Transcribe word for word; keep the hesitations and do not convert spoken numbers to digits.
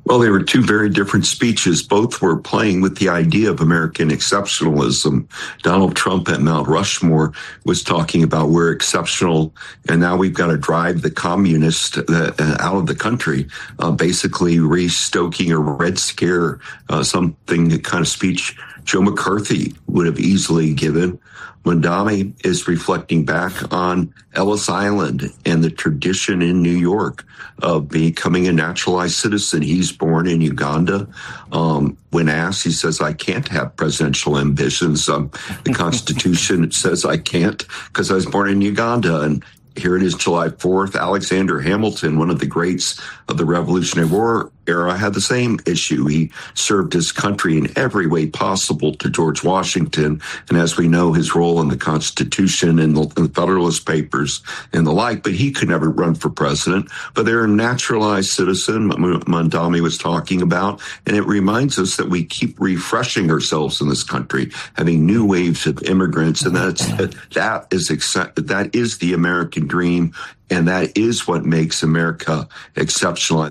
Well, they were two very different speeches. Both were playing with the idea of American exceptionalism. Donald Trump at Mount Rushmore was talking about we're exceptional, and now we've got to drive the communists uh, out of the country, uh, basically restoking a Red Scare, uh, something, the kind of speech Joe McCarthy would have easily given. Mamdani is reflecting back on Ellis Island and the tradition in New York of becoming a naturalized citizen. He's born in Uganda. Um, when asked, he says, I can't have presidential ambitions. Um, the Constitution says I can't because I was born in Uganda. And here it is, July fourth. Alexander Hamilton, one of the greats of the Revolutionary War era, had the same issue. He served his country in every way possible to George Washington. And as we know, his role in the Constitution and the, the Federalist Papers and the like, but he could never run for president. But they're a naturalized citizen, Mamdani was talking about. And it reminds us that we keep refreshing ourselves in this country, having new waves of immigrants. And that's, that is, that is the American dream. And that is what makes America exceptional.